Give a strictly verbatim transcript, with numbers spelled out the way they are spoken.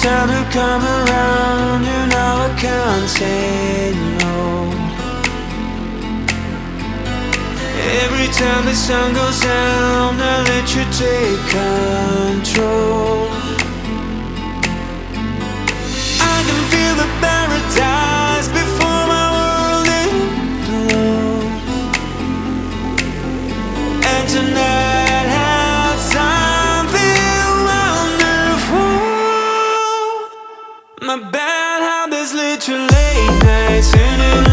time to come around, you know I can't say no. Every time the sun goes down, I let you take control. I can feel the paradise before my world implodes. And tonight had something wonderful. My bad how there's literally late nights in